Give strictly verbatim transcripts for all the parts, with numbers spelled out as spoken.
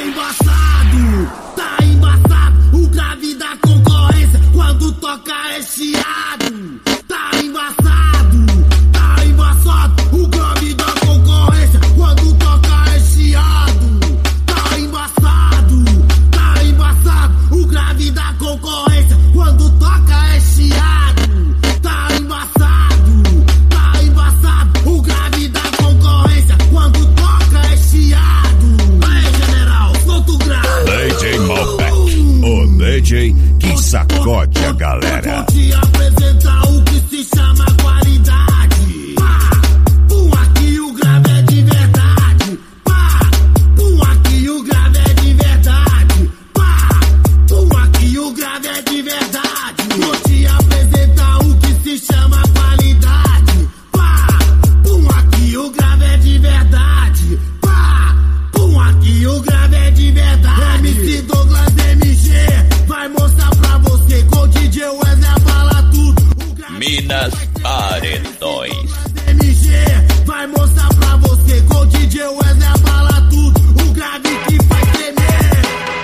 embaçado, tá embaçado. O grave da concorrência quando toca é chiado. Tá embaçado, tá embaçado. O grave da concorrência quando toca é chiado. Tá embaçado, tá embaçado. O grave da concorrência quando toca é chiado. Tá embaçado, tá embaçado. O grave da concorrência quando toca é chiado. Aí, general, solta o grave. D J Malbec, o D J que sacode a galera. Vou te apresentar o que se chama qualidade. Pá, pum, aqui o grave é de verdade. Pá, pum, aqui o grave é de verdade. Pá, pum, aqui o grave é de verdade. Vou te apresentar o que se chama qualidade. Pá, pum, aqui o grave é de verdade. Pá, pum, aqui o grave é de verdade. M C Douglas M G vai mostrar pra você com o D J Wesley abala tudo. Minas Paredões. M G vai mostrar pra você com o D J Wesley abala tudo. O grave que vai tremer.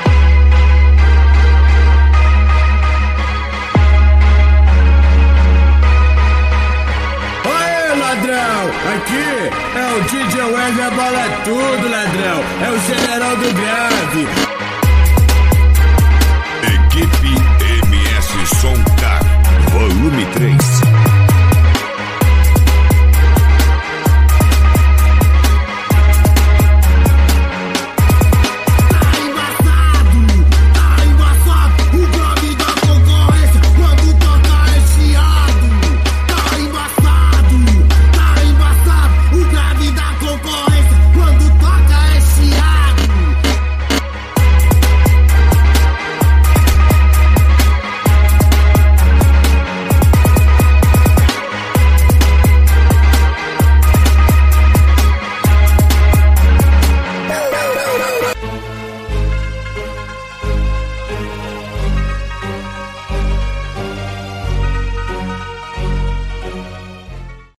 Aê, ladrão! Aqui é o D J Wesley abala tudo, ladrão. É o general do grave. Equipe M S Som Car, volume três.